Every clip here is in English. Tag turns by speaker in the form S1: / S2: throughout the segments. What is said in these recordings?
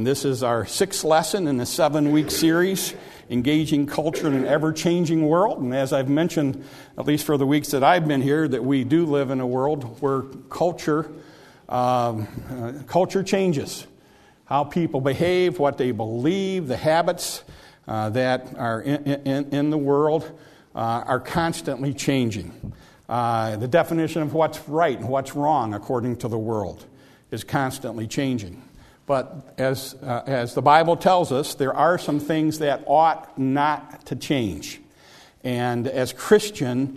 S1: And this is our 6th lesson in the 7-week series, Engaging Culture in an Ever-Changing World. And as I've mentioned, at least for the weeks that I've been here, that we do live in a world where culture changes. How people behave, what they believe, the habits that are in the world are constantly changing. The definition of what's right and what's wrong according to the world is constantly changing. But as the Bible tells us, there are some things that ought not to change. And as Christians,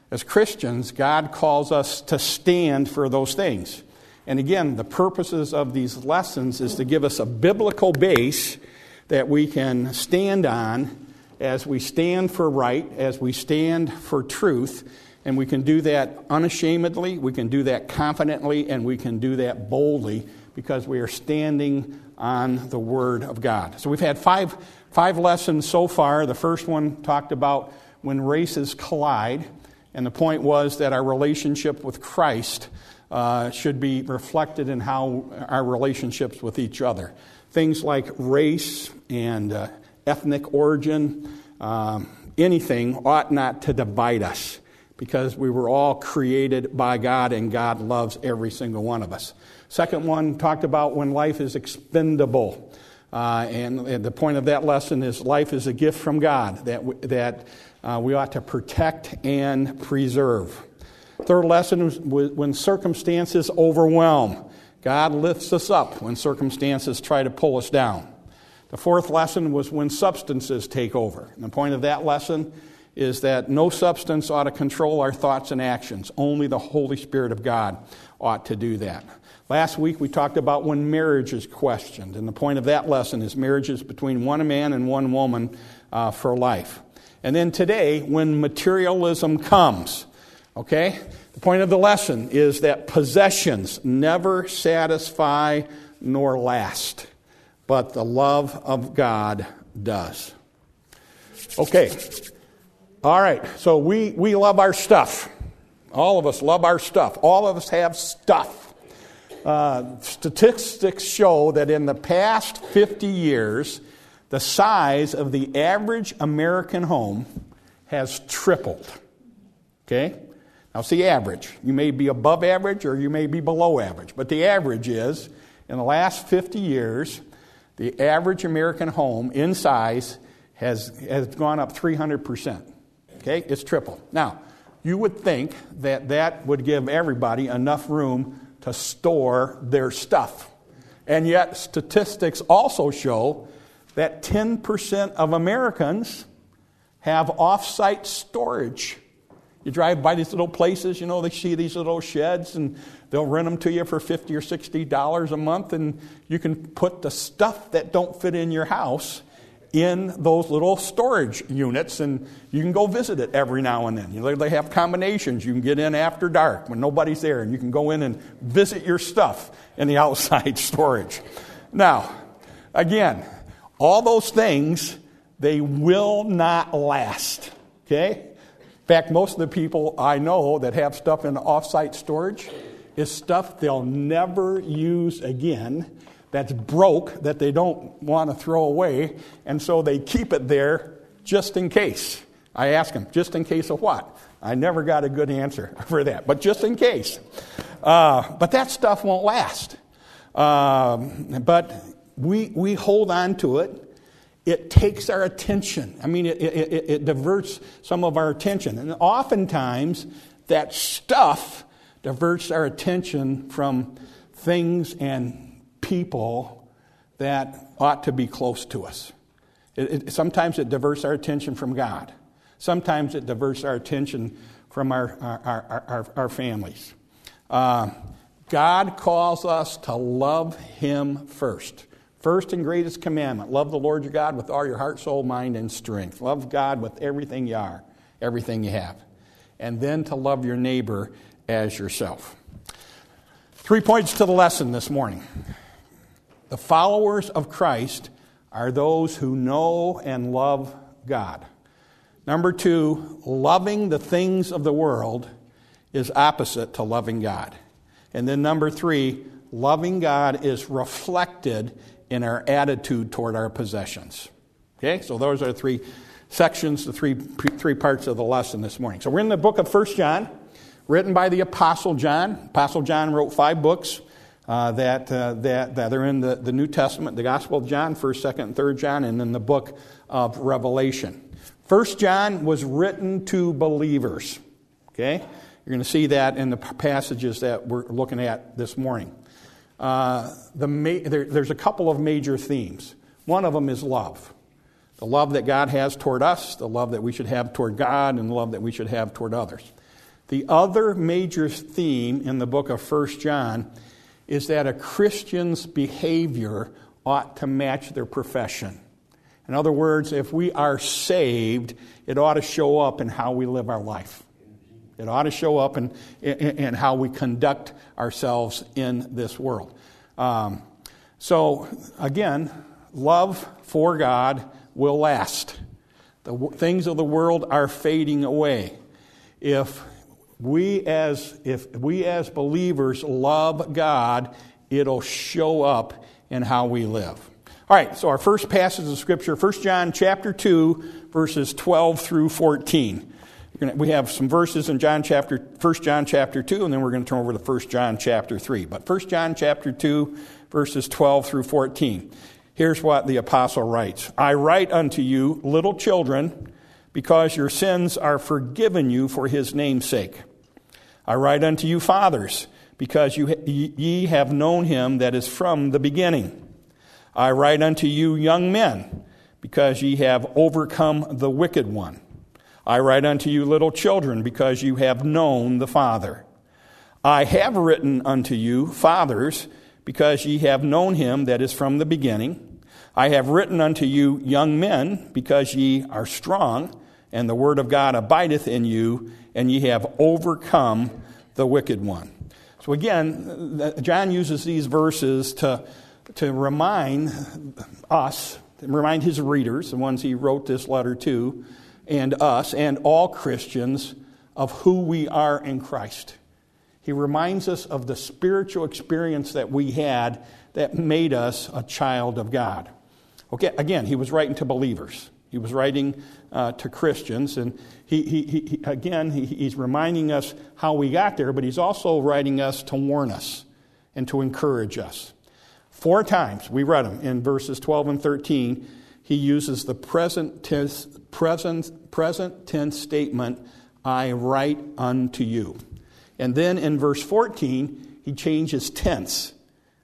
S1: God calls us to stand for those things. And again, the purposes of these lessons is to give us a biblical base that we can stand on as we stand for right, as we stand for truth. And we can do that unashamedly, we can do that confidently, and we can do that boldly, because we are standing on the Word of God. So we've had five lessons so far. The first one talked about when races collide, and the point was that our relationship with Christ should be reflected in how our relationships with each other. Things like race and ethnic origin, anything ought not to divide us, because we were all created by God, and God loves every single one of us. Second one talked about when life is expendable. And the point of that lesson is life is a gift from God that we ought to protect and preserve. Third lesson was when circumstances overwhelm. God lifts us up when circumstances try to pull us down. The fourth lesson was when substances take over. And the point of that lesson is that no substance ought to control our thoughts and actions. Only the Holy Spirit of God ought to do that. Last week we talked about when marriage is questioned, and the point of that lesson is marriages between one man and one woman for life. And then today, when materialism comes, okay? The point of the lesson is that possessions never satisfy nor last, but the love of God does. Okay. All right, so we love our stuff. All of us love our stuff. All of us have stuff. Statistics show that in the past 50 years, the size of the average American home has tripled. Okay? Now, see average. You may be above average or you may be below average. But the average is, in the last 50 years, the average American home in size has gone up 300%. Okay? It's tripled. Now, you would think that would give everybody enough room to store their stuff. And yet, statistics also show that 10% of Americans have off-site storage. You drive by these little places, they see these little sheds, and they'll rent them to you for $50 or $60 a month, and you can put the stuff that don't fit in your house in those little storage units, and you can go visit it every now and then. They have combinations. You can get in after dark when nobody's there, and you can go in and visit your stuff in the outside storage. Now, again, all those things, they will not last, okay? In fact, most of the people I know that have stuff in off-site storage is stuff they'll never use again, that's broke, that they don't want to throw away, and so they keep it there just in case. I ask them, just in case of what? I never got a good answer for that, but just in case. But that stuff won't last. But we hold on to it. It takes our attention. I mean, it diverts some of our attention. And oftentimes, that stuff diverts our attention from things and people that ought to be close to us. Sometimes it diverts our attention from God. Sometimes it diverts our attention from our families. God calls us to love Him first. First and greatest commandment, love the Lord your God with all your heart, soul, mind, and strength. Love God with everything you are, everything you have. And then to love your neighbor as yourself. 3 points to the lesson this morning. The followers of Christ are those who know and love God. Number 2, loving the things of the world is opposite to loving God. And then number 3, loving God is reflected in our attitude toward our possessions. Okay, so those are the three sections, the three parts of the lesson this morning. So we're in the book of 1 John, written by the Apostle John. Apostle John wrote 5 books that are in the New Testament, the Gospel of John, 1st, 2nd, and 3rd John, and then the book of Revelation. 1 John was written to believers. Okay? You're going to see that in the passages that we're looking at this morning. There's a couple of major themes. One of them is love. The love that God has toward us, the love that we should have toward God, and the love that we should have toward others. The other major theme in the book of 1 John is that a Christian's behavior ought to match their profession. In other words, if we are saved, it ought to show up in how we live our life. It ought to show up in how we conduct ourselves in this world. So, again, love for God will last. The things of the world are fading away. If we as believers love God, it'll show up in how we live. All right, so our first passage of Scripture, 1 John chapter 2, verses 12 through 14. We have some verses in 1 John chapter 2, and then we're going to turn over to 1 John chapter 3. But 1 John chapter 2, verses 12 through 14. Here's what the apostle writes. I write unto you, little children, because your sins are forgiven you for his name's sake. I write unto you, fathers, because ye have known him that is from the beginning. I write unto you, young men, because ye have overcome the wicked one. I write unto you, little children, because you have known the Father. I have written unto you, fathers, because ye have known him that is from the beginning. I have written unto you, young men, because ye are strong, and the word of God abideth in you, and ye have overcome the wicked one. So again, John uses these verses to remind us, remind his readers, the ones he wrote this letter to, and us, and all Christians, of who we are in Christ. He reminds us of the spiritual experience that we had that made us a child of God. Okay, again, he was writing to believers. He was writing to Christians, and he's reminding us how we got there, but he's also writing us to warn us and to encourage us. 4 times, we read them in verses 12 and 13, he uses the present tense statement, I write unto you. And then in verse 14, he changes tense.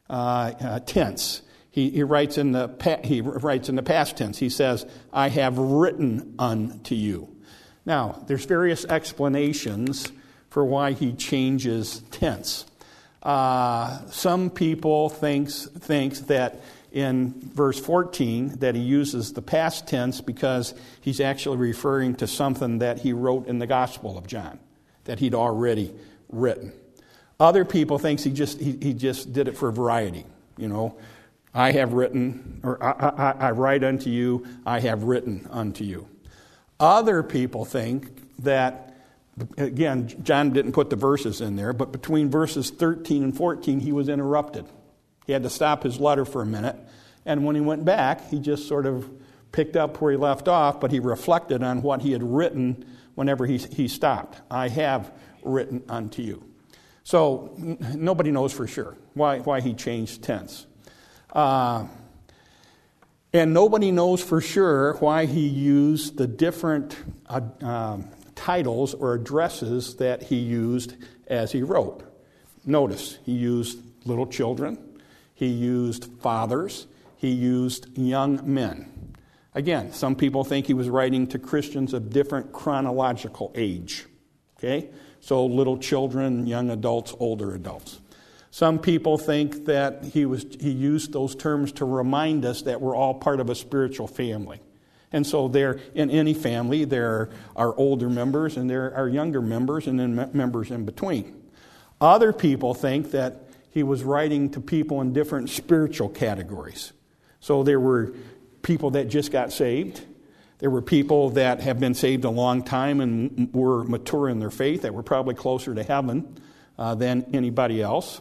S1: He writes in the past tense. He says, I have written unto you. Now, there's various explanations for why he changes tense. Some people thinks that in verse 14 that he uses the past tense because he's actually referring to something that he wrote in the Gospel of John, that he'd already written. Other people thinks he just did it for variety. You know, I have written, or I write unto you, I have written unto you. Other people think that, again, John didn't put the verses in there, but between verses 13 and 14, he was interrupted. He had to stop his letter for a minute, and when he went back, he just sort of picked up where he left off, but he reflected on what he had written whenever he stopped. I have written unto you. So nobody knows for sure why he changed tense. And nobody knows for sure why he used the different titles or addresses that he used as he wrote. Notice, he used little children, he used fathers, he used young men. Again, some people think he was writing to Christians of different chronological age. Okay? So little children, young adults, older adults. Some people think that he used those terms to remind us that we're all part of a spiritual family. And so there, in any family, there are older members and there are younger members and then members in between. Other people think that he was writing to people in different spiritual categories. So there were people that just got saved. There were people that have been saved a long time and were mature in their faith, that were probably closer to heaven than anybody else.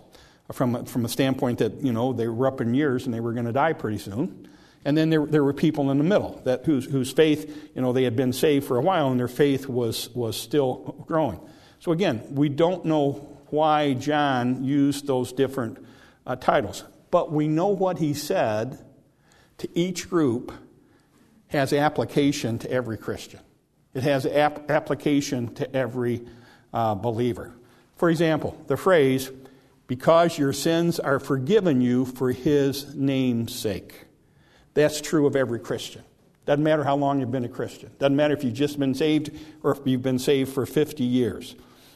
S1: from a standpoint that, they were up in years and they were going to die pretty soon. And then there were people in the middle whose faith, they had been saved for a while and their faith was still growing. So again, we don't know why John used those different titles. But we know what he said to each group has application to every Christian. It has application to every believer. For example, the phrase, because your sins are forgiven you for his name's sake. That's true of every Christian. Doesn't matter how long you've been a Christian. Doesn't matter if you've just been saved or if you've been saved for 50 years.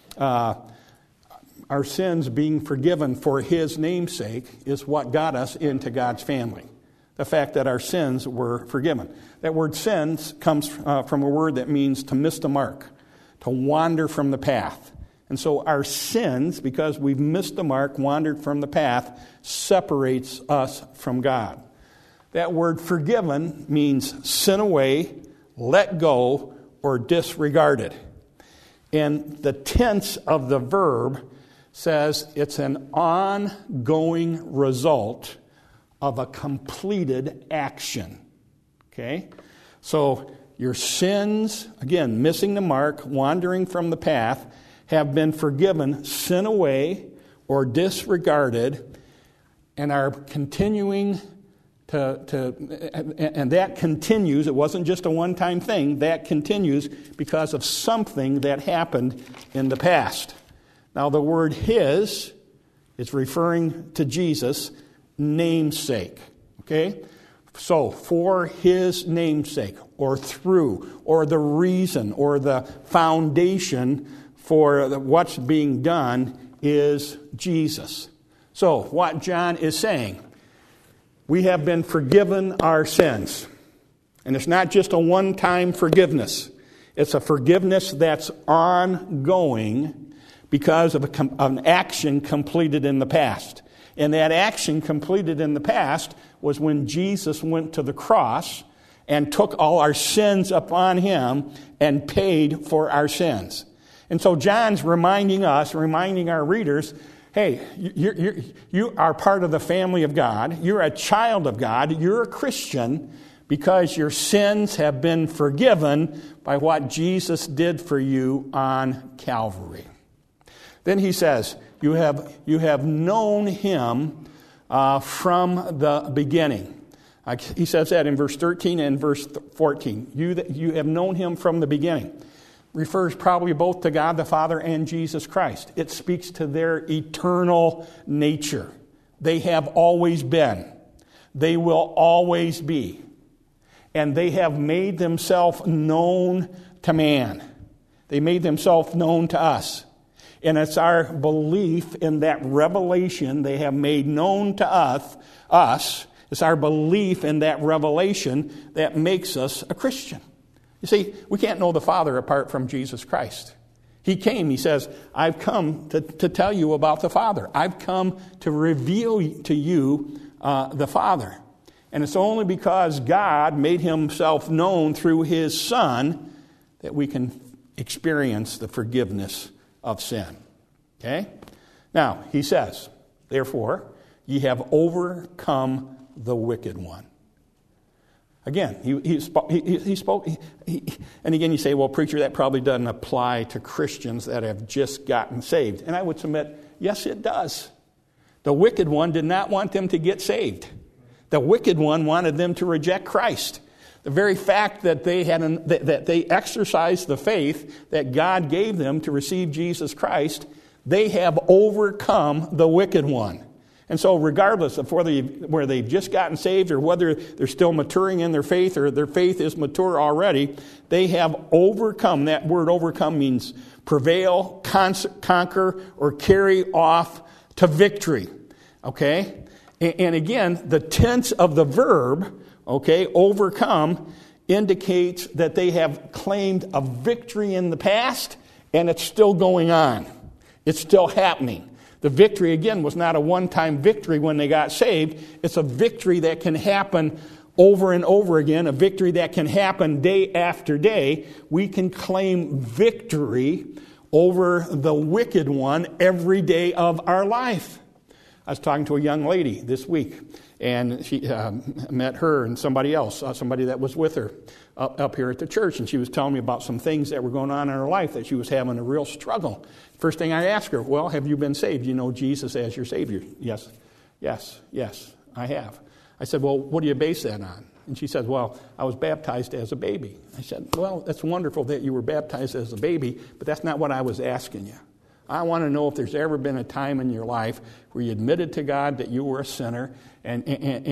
S1: Our sins being forgiven for his name's sake is what got us into God's family. The fact that our sins were forgiven. That word sins comes from a word that means to miss the mark, to wander from the path. And so our sins, because we've missed the mark, wandered from the path, separates us from God. That word forgiven means sin away, let go, or disregarded. And the tense of the verb says it's an ongoing result of a completed action. Okay? So your sins, again, missing the mark, wandering from the path, have been forgiven, sin away, or disregarded, and are continuing and that continues. It wasn't just a one-time thing. That continues because of something that happened in the past. Now, the word his is referring to Jesus' namesake. Okay? So, for his namesake, or through, or the reason, or the foundation for what's being done is Jesus. So, what John is saying, we have been forgiven our sins. And it's not just a one-time forgiveness. It's a forgiveness that's ongoing because of an action completed in the past. And that action completed in the past was when Jesus went to the cross and took all our sins upon him and paid for our sins. And so John's reminding our readers, hey, you are part of the family of God. You're a child of God. You're a Christian because your sins have been forgiven by what Jesus did for you on Calvary. Then he says, you have known him from the beginning. He says that in verse 13 and verse 14. You have known him from the beginning. Refers probably both to God the Father and Jesus Christ. It speaks to their eternal nature. They have always been. They will always be. And they have made themselves known to man. They made themselves known to us. And it's our belief in that revelation they have made known to us. It's our belief in that revelation that makes us a Christian. You see, we can't know the Father apart from Jesus Christ. He came, he says, I've come to tell you about the Father. I've come to reveal to you the Father. And it's only because God made himself known through his Son that we can experience the forgiveness of sin. Okay? Now, he says, therefore, ye have overcome the wicked one. Again, he spoke, and again you say, well, preacher, that probably doesn't apply to Christians that have just gotten saved. And I would submit, yes, it does. The wicked one did not want them to get saved. The wicked one wanted them to reject Christ. The very fact that they exercised the faith that God gave them to receive Jesus Christ, they have overcome the wicked one. And so regardless of where they've just gotten saved or whether they're still maturing in their faith or their faith is mature already, they have overcome. That word overcome means prevail, conquer, or carry off to victory. Okay? And again, the tense of the verb, okay, overcome, indicates that they have claimed a victory in the past and it's still going on. It's still happening. The victory, again, was not a one-time victory when they got saved. It's a victory that can happen over and over again, a victory that can happen day after day. We can claim victory over the wicked one every day of our life. I was talking to a young lady this week, and she met her and somebody else, somebody that was with her up here at the church, and she was telling me about some things that were going on in her life that she was having a real struggle. First thing I asked her, well, have you been saved? You know Jesus as your Savior? Yes, I have. I said, well, what do you base that on? And she said, well, I was baptized as a baby. I said, well, that's wonderful that you were baptized as a baby, but that's not what I was asking you. I want to know if there's ever been a time in your life where you admitted to God that you were a sinner and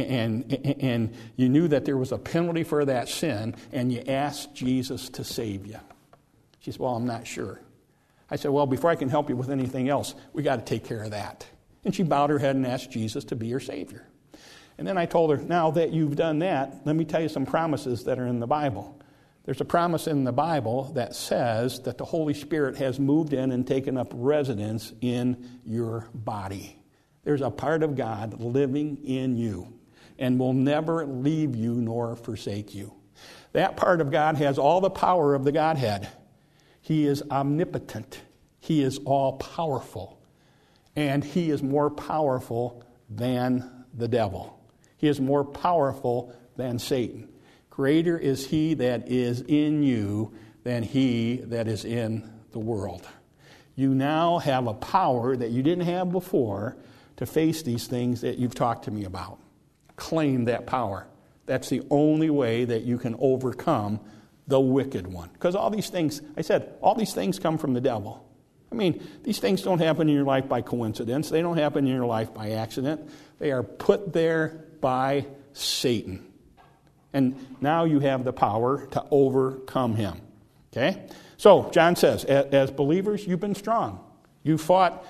S1: you knew that there was a penalty for that sin and you asked Jesus to save you. She said, well, I'm not sure. I said, well, before I can help you with anything else, we got to take care of that. And she bowed her head and asked Jesus to be her Savior. And then I told her, now that you've done that, let me tell you some promises that are in the Bible. There's a promise in the Bible that says that the Holy Spirit has moved in and taken up residence in your body. There's a part of God living in you and will never leave you nor forsake you. That part of God has all the power of the Godhead. He is omnipotent. He is all-powerful. And he is more powerful than the devil. He is more powerful than Satan. Greater is he that is in you than he that is in the world. You now have a power that you didn't have before to face these things that you've talked to me about. Claim that power. That's the only way that you can overcome the wicked one. Because all these things, I said, all these things come from the devil. I mean, these things don't happen in your life by coincidence. They don't happen in your life by accident. They are put there by Satan. And now you have the power to overcome him. Okay? So, John says, as believers, you've been strong. You fought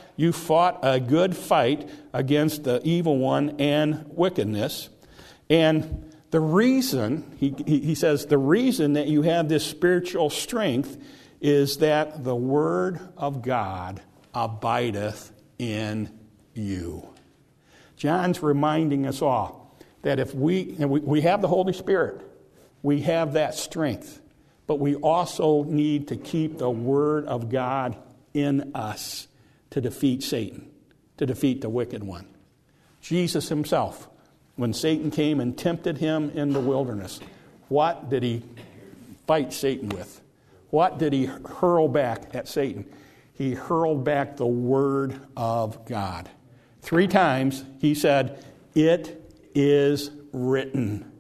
S1: a good fight against the evil one and wickedness. And the reason, he says, the reason that you have this spiritual strength is that the Word of God abideth in you. John's reminding us all that if we have the Holy Spirit, we have that strength, but we also need to keep the Word of God in us to defeat Satan, to defeat the wicked one. Jesus himself, when Satan came and tempted him in the wilderness, what did he fight Satan with? What did he hurl back at Satan? He hurled back the Word of God. 3 times he said, "It is written."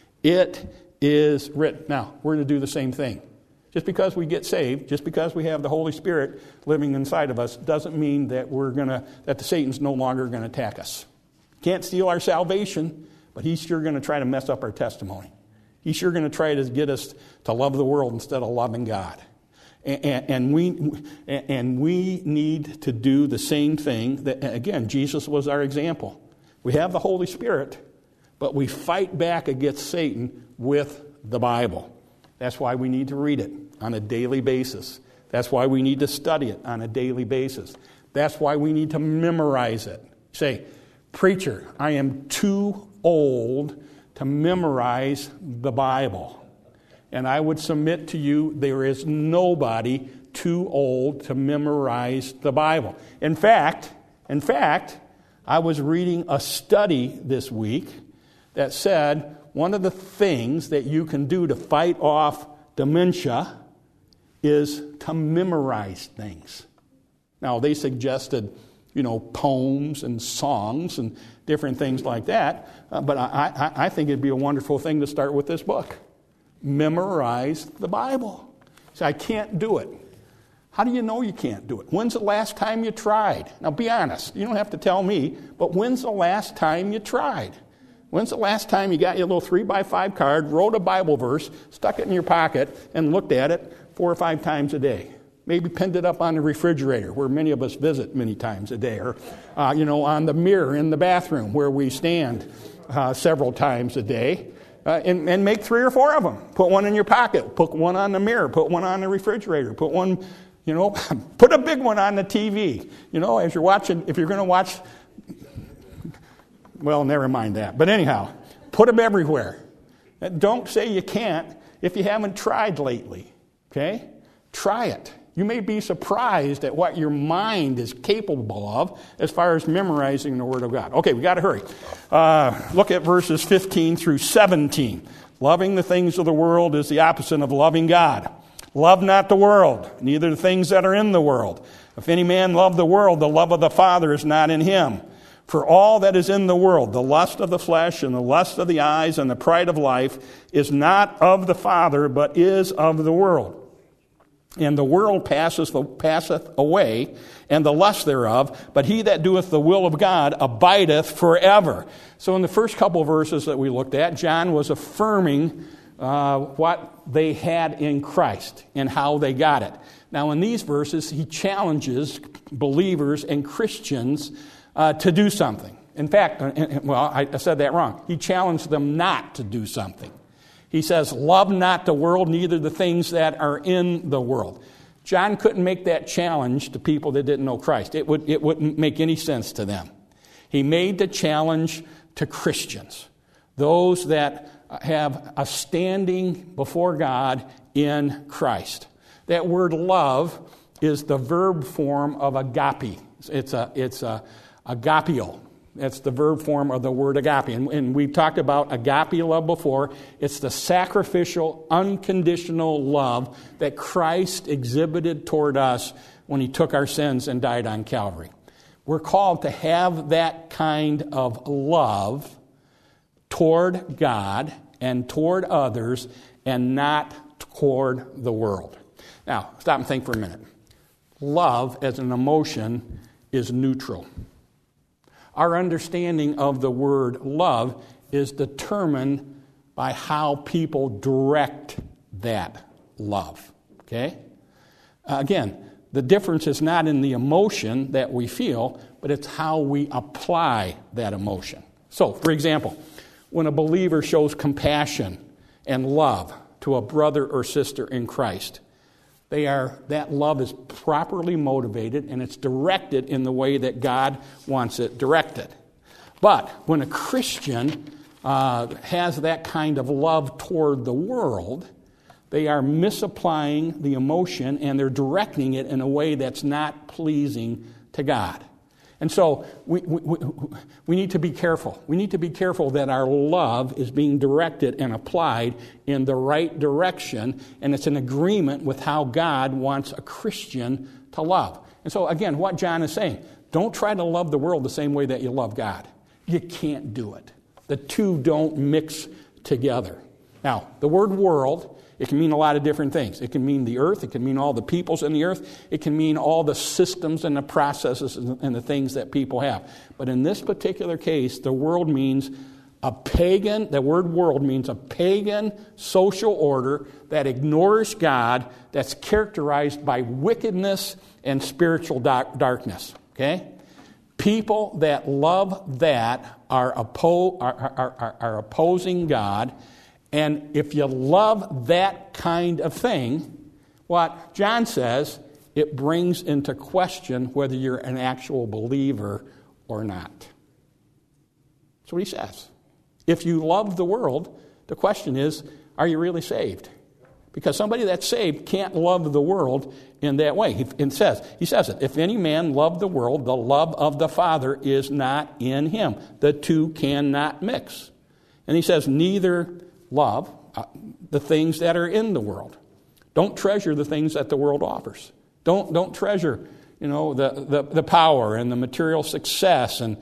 S1: It is written. Now, we're to do the same thing. Just because we get saved, just because we have the Holy Spirit living inside of us, doesn't mean that that the Satan's no longer going to attack us. Can't steal our salvation, but he's sure going to try to mess up our testimony. He's sure going to try to get us to love the world instead of loving God. And we need to do the same thing. That, again, Jesus was our example. We have the Holy Spirit, but we fight back against Satan with the Bible. That's why we need to read it on a daily basis. That's why we need to study it on a daily basis. That's why we need to memorize it. Say, "Preacher, I am too old to memorize the Bible." And I would submit to you, there is nobody too old to memorize the Bible. In fact, I was reading a study this week that said one of the things that you can do to fight off dementia is to memorize things. Now, they suggested, poems and songs and different things like that, but I think it'd be a wonderful thing to start with this book. Memorize the Bible. Say, "I can't do it." How do you know you can't do it? When's the last time you tried? Now, be honest. You don't have to tell me, but when's the last time you tried? When's the last time you got your little 3x5 card, wrote a Bible verse, stuck it in your pocket, and looked at it 4 or 5 times a day? Maybe pinned it up on the refrigerator, where many of us visit many times a day, or on the mirror in the bathroom, where we stand several times a day. And make 3 or 4 of them. Put one in your pocket. Put one on the mirror. Put one on the refrigerator. Put one, put a big one on the TV. As you're watching, if you're going to watch, well, never mind that. But anyhow, put them everywhere. Don't say you can't if you haven't tried lately. Okay? Try it. You may be surprised at what your mind is capable of as far as memorizing the Word of God. Okay, we got to hurry. Look at verses 15 through 17. Loving the things of the world is the opposite of loving God. Love not the world, neither the things that are in the world. If any man love the world, the love of the Father is not in him. For all that is in the world, the lust of the flesh and the lust of the eyes and the pride of life, is not of the Father, but is of the world. And the world passeth away, and the lust thereof, but he that doeth the will of God abideth forever. So in the first couple of verses that we looked at, John was affirming what they had in Christ and how they got it. Now in these verses, he challenges believers and Christians to do something. In fact, I said that wrong. He challenged them not to do something. He says, love not the world, neither the things that are in the world. John couldn't make that challenge to people that didn't know Christ. It wouldn't make any sense to them. He made the challenge to Christians, those that have a standing before God in Christ. That word love is the verb form of agape. It's agapeo. That's the verb form of the word agape. And we've talked about agape love before. It's the sacrificial, unconditional love that Christ exhibited toward us when he took our sins and died on Calvary. We're called to have that kind of love toward God and toward others and not toward the world. Now, stop and think for a minute. Love as an emotion is neutral. Our understanding of the word love is determined by how people direct that love. Okay? Again, the difference is not in the emotion that we feel, but it's how we apply that emotion. So, for example, when a believer shows compassion and love to a brother or sister in Christ, that love is properly motivated and it's directed in the way that God wants it directed. But when a Christian has that kind of love toward the world, they are misapplying the emotion and they're directing it in a way that's not pleasing to God. And so we need to be careful. We need to be careful that our love is being directed and applied in the right direction, and it's in agreement with how God wants a Christian to love. And so, again, what John is saying, don't try to love the world the same way that you love God. You can't do it. The two don't mix together. Now, the word world, it can mean a lot of different things. It can mean the earth. It can mean all the peoples in the earth. It can mean all the systems and the processes and the things that people have. But in this particular case, the world means the word world means a pagan social order that ignores God, that's characterized by wickedness and spiritual darkness. Okay? People that love that are opposing God. And if you love that kind of thing, what John says, it brings into question whether you're an actual believer or not. That's what he says. If you love the world, the question is, are you really saved? Because somebody that's saved can't love the world in that way. He says it, if any man love the world, the love of the Father is not in him. The two cannot mix. And he says, neither love the things that are in the world. Don't treasure the things that the world offers. Don't treasure, the power and the material success, and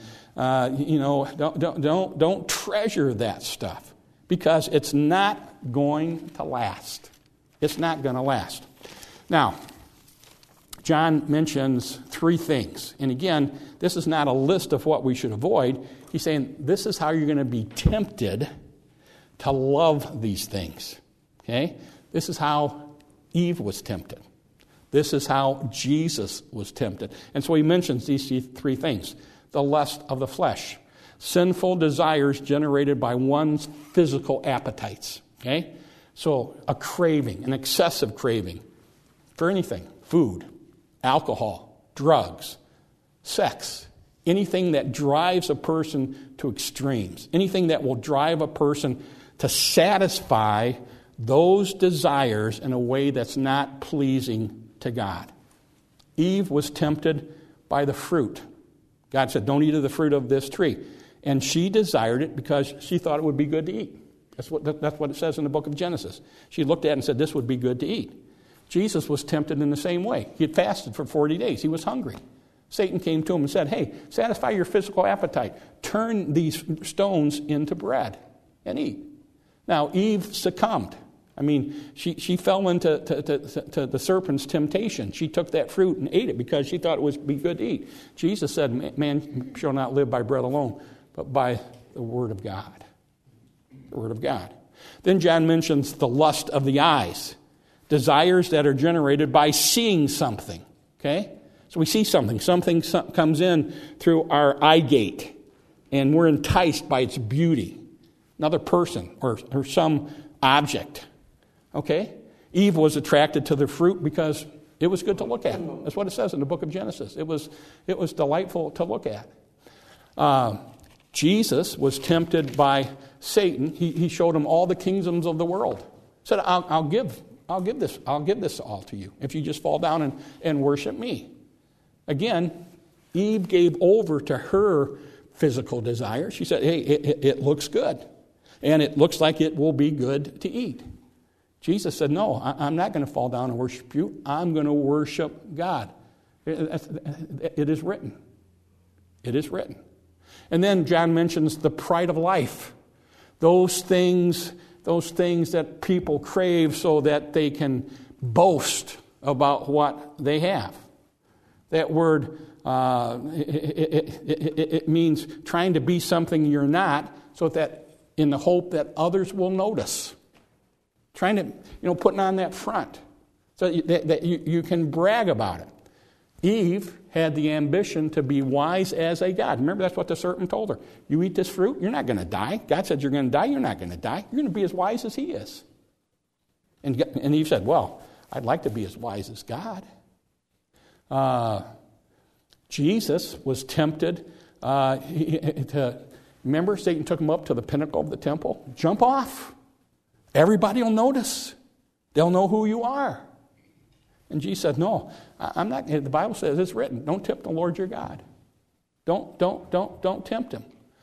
S1: don't treasure that stuff because it's not going to last. It's not going to last. Now, John mentions three things, and again, this is not a list of what we should avoid. He's saying this is how you're going to be tempted to love these things. Okay? This is how Eve was tempted. This is how Jesus was tempted. And so he mentions these three things. The lust of the flesh. Sinful desires generated by one's physical appetites. Okay? So a craving, an excessive craving for anything. Food, alcohol, drugs, sex. Anything that drives a person to extremes. Anything that will drive a person to satisfy those desires in a way that's not pleasing to to God. Eve was tempted by the fruit. God said, don't eat of the fruit of this tree. And she desired it because she thought it would be good to eat. That's what it says in the book of Genesis. She looked at it and said, this would be good to eat. Jesus was tempted in the same way. He had fasted for 40 days. He was hungry. Satan came to him and said, hey, satisfy your physical appetite. Turn these stones into bread and eat. Now, Eve succumbed. I mean, she fell into to the serpent's temptation. She took that fruit and ate it because she thought it would be good to eat. Jesus said, man shall not live by bread alone, but by the word of God. The word of God. Then John mentions the lust of the eyes. Desires that are generated by seeing something. Okay? So we see something. Something comes in through our eye gate, and we're enticed by its beauty. Another person or some object. Okay? Eve was attracted to the fruit because it was good to look at. That's what it says in the book of Genesis. It was delightful to look at. Jesus was tempted by Satan. He showed him all the kingdoms of the world. Said, I'll give this all to you if you just fall down and worship me. Again, Eve gave over to her physical desire. She said, hey, it looks good. And it looks like it will be good to eat. Jesus said, no, I'm not going to fall down and worship you. I'm going to worship God. It is written. It is written. And then John mentions the pride of life. Those things that people crave so that they can boast about what they have. That word, it means trying to be something you're not, so that in the hope that others will notice. Trying to, putting on that front so that you can brag about it. Eve had the ambition to be wise as a God. Remember, that's what the serpent told her. You eat this fruit, you're not going to die. God said you're going to die, you're not going to die. You're going to be as wise as he is. And Eve said, well, I'd like to be as wise as God. Jesus was tempted remember, Satan took him up to the pinnacle of the temple. Jump off. Everybody will notice. They'll know who you are. And Jesus said, no, I'm not. The Bible says it's written, don't tempt the Lord your God. Don't tempt him.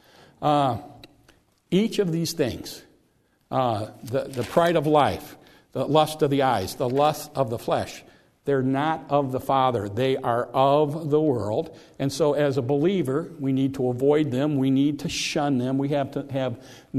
S1: Each of these things, the pride of life, the lust of the eyes, the lust of the flesh, they're not of the Father. They are of the world. And so as a believer, we need to avoid them. We need to shun them. We have to have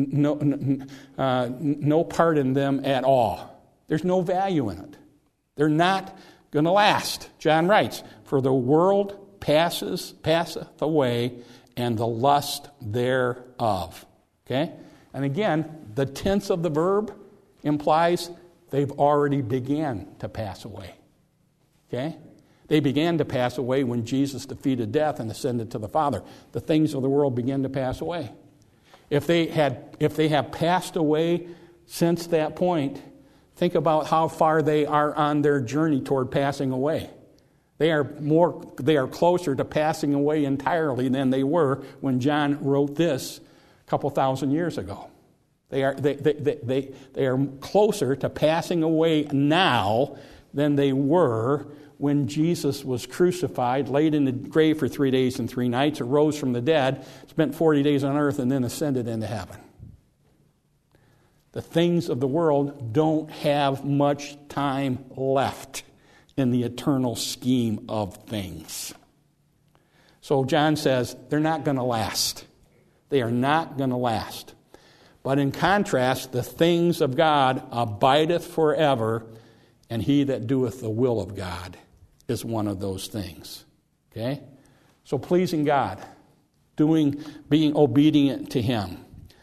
S1: no part in them at all. There's no value in it. They're not going to last. John writes, for the world passeth away, and the lust thereof. Okay? And again, the tense of the verb implies they've already began to pass away. Okay? They began to pass away when Jesus defeated death and ascended to the Father. The things of the world began to pass away. If they have passed away since that point, think about how far they are on their journey toward passing away. They are closer to passing away entirely than they were when John wrote this a couple thousand years ago. They are closer to passing away now than they were when Jesus was crucified, laid in the grave for 3 days and 3 nights, arose from the dead, spent 40 days on earth, and then ascended into heaven. The things of the world don't have much time left in the eternal scheme of things. So John says they're not going to last. They are not going to last. But in contrast, the things of God abideth forever, and he that doeth the will of God is one of those things. Okay? So pleasing God, being obedient to him,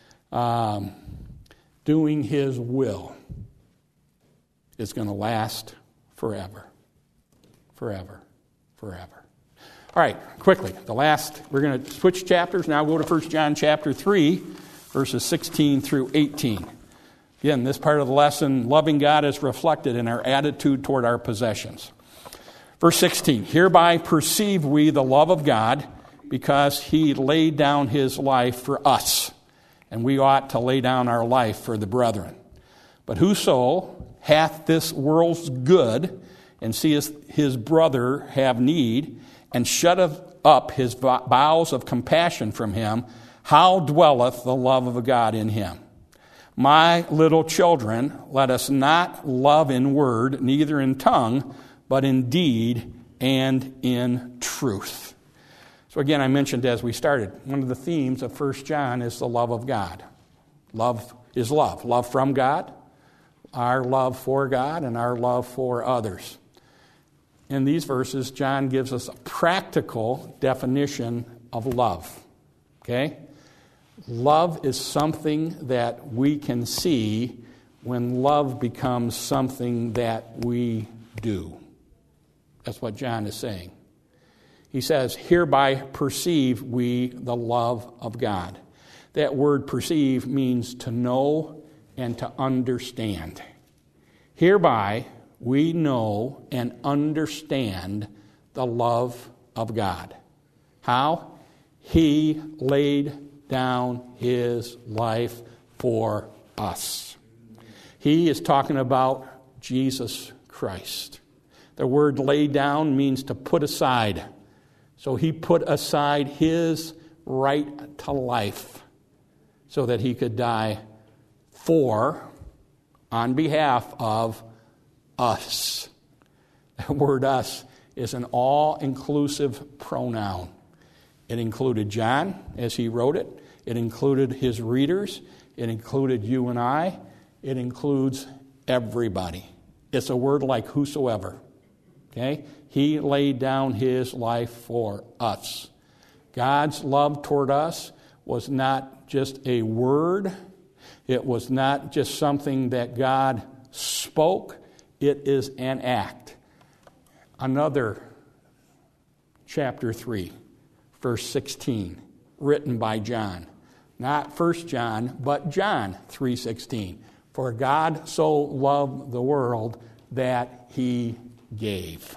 S1: doing his will is going to last forever. Forever. Forever. All right, quickly. We're going to switch chapters. Now go to 1 John chapter 3, verses 16 through 18. Again, this part of the lesson, loving God is reflected in our attitude toward our possessions. Verse 16, hereby perceive we the love of God, because he laid down his life for us, and we ought to lay down our life for the brethren. But whoso hath this world's good, and seeth his brother have need, and shutteth up his bowels of compassion from him, how dwelleth the love of God in him? My little children, let us not love in word, neither in tongue, but in deed and in truth. So again, I mentioned as we started, one of the themes of 1 John is the love of God. Love is love. Love from God, our love for God, and our love for others. In these verses, John gives us a practical definition of love. Okay? Love is something that we can see when love becomes something that we do. That's what John is saying. He says, hereby perceive we the love of God. That word perceive means to know and to understand. Hereby we know and understand the love of God. How? He laid down his life for us. He is talking about Jesus Christ. The word lay down means to put aside. So he put aside his right to life so that he could die on behalf of us. The word us is an all-inclusive pronoun. It included John as he wrote it. It included his readers. It included you and I. It includes everybody. It's a word like whosoever. Okay? He laid down his life for us. God's love toward us was not just a word. It was not just something that God spoke. It is an act. Another chapter 3, verse 16, written by John. Not 1 John, but John 3:16. For God so loved the world that he gave.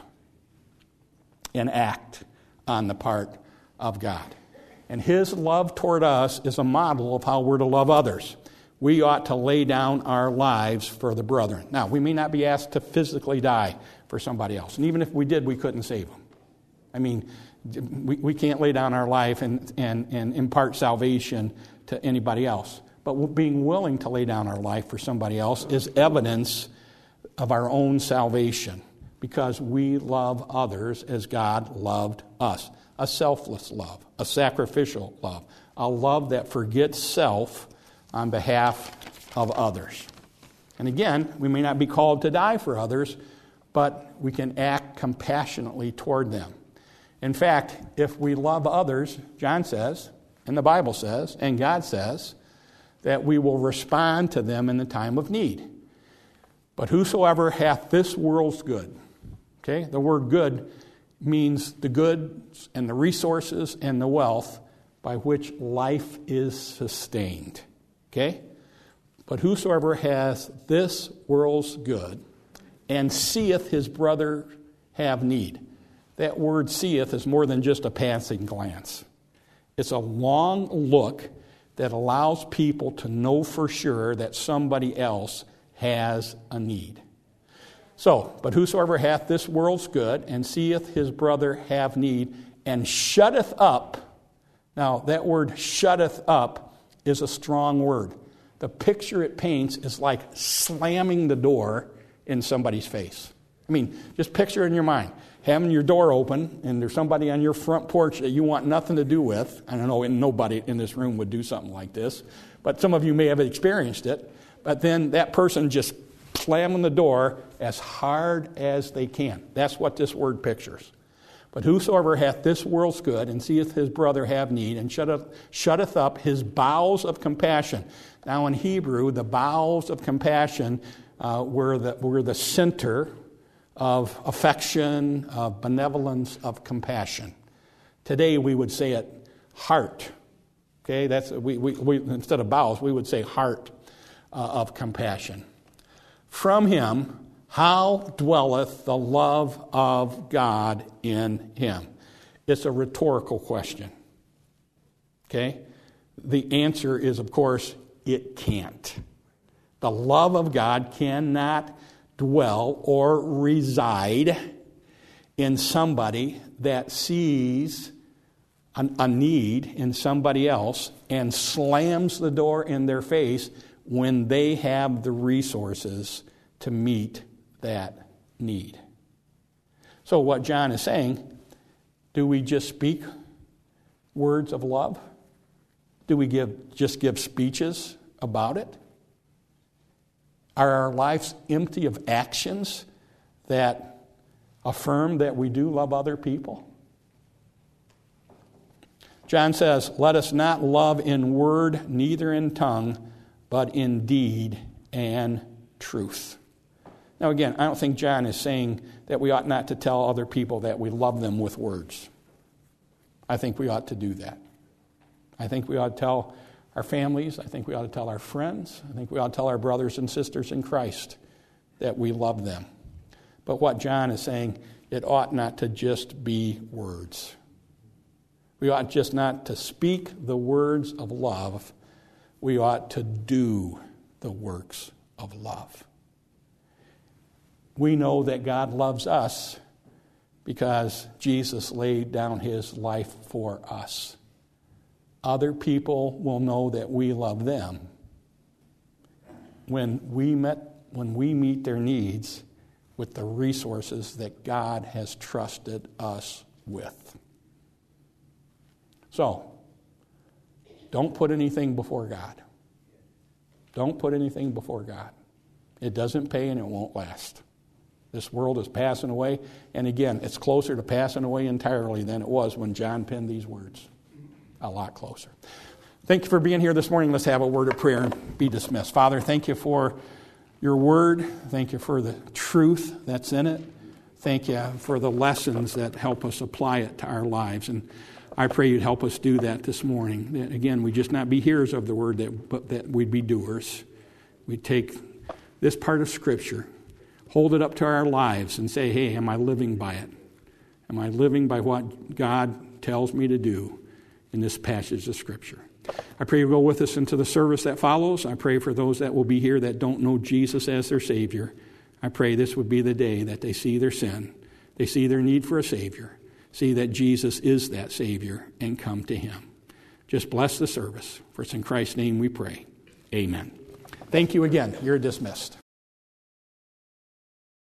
S1: An act on the part of God. And his love toward us is a model of how we're to love others. We ought to lay down our lives for the brethren. Now, we may not be asked to physically die for somebody else. And even if we did, we couldn't save them. I mean, we can't lay down our life and impart salvation to anybody else. But being willing to lay down our life for somebody else is evidence of our own salvation, because we love others as God loved us. A selfless love, a sacrificial love, a love that forgets self on behalf of others. And again, we may not be called to die for others, but we can act compassionately toward them. In fact, if we love others, John says, and the Bible says, and God says, that we will respond to them in the time of need. But whosoever hath this world's good, okay, the word good means the goods and the resources and the wealth by which life is sustained. Okay? But whosoever has this world's good and seeth his brother have need. That word seeth is more than just a passing glance. It's a long look that allows people to know for sure that somebody else has a need. So, but whosoever hath this world's good and seeth his brother have need and shutteth up. Now, that word shutteth up is a strong word. The picture it paints is like slamming the door in somebody's face. I mean, just picture in your mind, having your door open and there's somebody on your front porch that you want nothing to do with. I don't know, and nobody in this room would do something like this, but some of you may have experienced it. But then that person just slamming the door as hard as they can. That's what this word pictures. But whosoever hath this world's good and seeth his brother have need and shutteth up his bowels of compassion. Now in Hebrew, the bowels of compassion were the center of affection, of benevolence, of compassion. Today we would say it heart. Okay, that's we instead of bowels we would say heart of compassion. From him, how dwelleth the love of God in him? It's a rhetorical question. Okay? The answer is, of course, it can't. The love of God cannot dwell or reside in somebody that sees a need in somebody else and slams the door in their face when they have the resources to meet that need. So what John is saying, do we just speak words of love? Do we just give speeches about it? Are our lives empty of actions that affirm that we do love other people? John says, let us not love in word, neither in tongue, but in deed and truth. Now again, I don't think John is saying that we ought not to tell other people that we love them with words. I think we ought to do that. I think we ought to tell our families, I think we ought to tell our friends, I think we ought to tell our brothers and sisters in Christ that we love them. But what John is saying, it ought not to just be words. We ought just not to speak the words of love. We ought to do the works of love. We know that God loves us because Jesus laid down his life for us. Other people will know that we love them when we meet their needs with the resources that God has trusted us with. So, don't put anything before God. Don't put anything before God. It doesn't pay and it won't last. This world is passing away, and again, it's closer to passing away entirely than it was when John penned these words. A lot closer. Thank you for being here this morning. Let's have a word of prayer and be dismissed. Father, thank you for your word. Thank you for the truth that's in it. Thank you for the lessons that help us apply it to our lives. And I pray you'd help us do that this morning. That, again, we just not be hearers of the word, but that we'd be doers. We'd take this part of Scripture, hold it up to our lives and say, hey, am I living by it? Am I living by what God tells me to do in this passage of Scripture? I pray you go with us into the service that follows. I pray for those that will be here that don't know Jesus as their Savior. I pray this would be the day that they see their sin. They see their need for a Savior. See that Jesus is that Savior and come to him. Just bless the service. For it's in Christ's name we pray. Amen. Thank you again. You're dismissed.